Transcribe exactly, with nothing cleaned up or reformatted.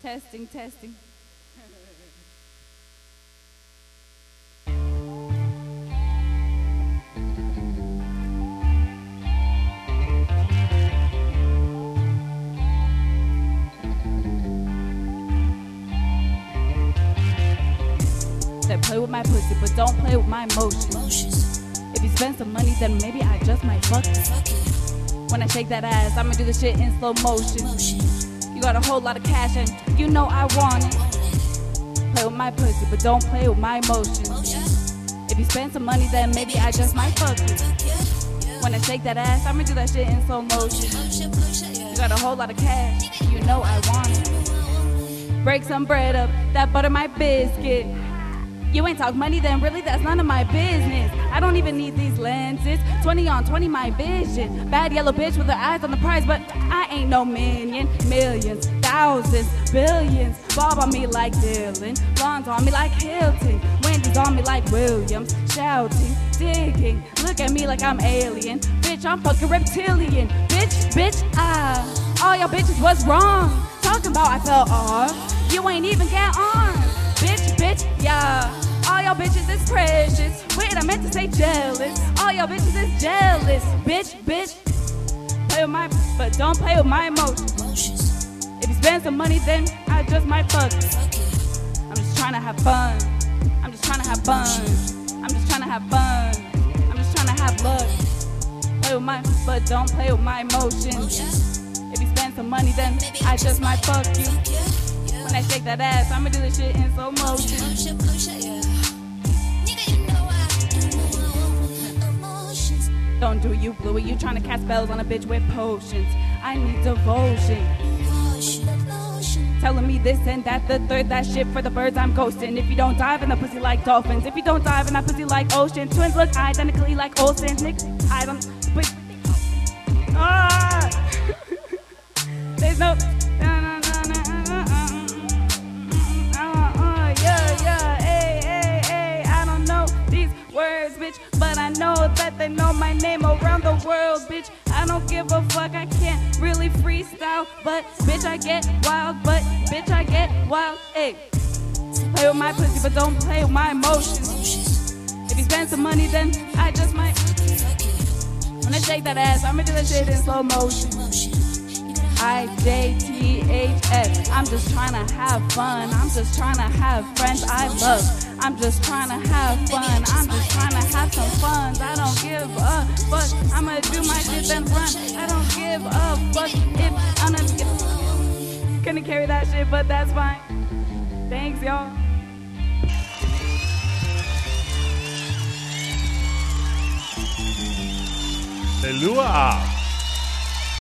Testing, testing. They play with my pussy, but don't play with my emotions. If you spend some money, then maybe I just might fuck you. When I shake that ass, I'ma do the shit in slow motion. You got a whole lot of cash and you know I want it. Play with my pussy, but don't play with my emotions. If you spend some money, then maybe I just might fuck you. When I shake that ass, I'ma do that shit in slow motion. You got a whole lot of cash, you know I want it. Break some bread up, that butter my biscuit. You ain't talk money, then really that's none of my business. I don't even need these lenses. twenty on twenty, my vision. Bad yellow bitch with her eyes on the prize, but I ain't no minion. Millions, thousands, billions. Bob on me like Dylan. Blondes on me like Hilton. Wendy's on me like Williams. Shouting, digging. Look at me like I'm alien. Bitch, I'm fucking reptilian. Bitch, bitch, ah. All y'all bitches was wrong. Talking about I fell off. You ain't even get on. Bitch, bitch, yeah. All y'all bitches is precious. Wait, I meant to say jealous. All y'all bitches is jealous. Bitch, bitch. Play with my, but don't play with my emotions. If you spend some money, then I just might fuck you. I'm just trying to have fun. I'm just trying to have fun. I'm just trying to have fun. I'm just trying to have luck. Play with my, but don't play with my emotions. If you spend some money, then I just might fuck you. When I shake that ass, I'ma do the shit in slow motion. Don't do you, Bluey. You trying to cast spells on a bitch with potions. I need devotion. Telling me this and that, the third, that shit for the birds I'm ghosting. If you don't dive in the pussy like dolphins, if you don't dive in that pussy like ocean, twins look identically like Olsen. Nick, I don't. But, ah, there's no. But I know that they know my name around the world, bitch. I don't give a fuck, I can't really freestyle, but bitch, I get wild, but bitch, I get wild, ayy. Play with my pussy, but don't play with my emotions. If you spend some money, then I just might. When I shake that ass, I'ma do that shit in slow motion. I J T H S. I'm just trying to have fun. I'm just trying to have friends I love. I'm just trying to have fun. I'm just trying to have some fun. I don't give a fuck. I'ma do my shit then run. I don't give a fuck if I'm not gonna carry that shit, but that's fine. Thanks, y'all. Lua.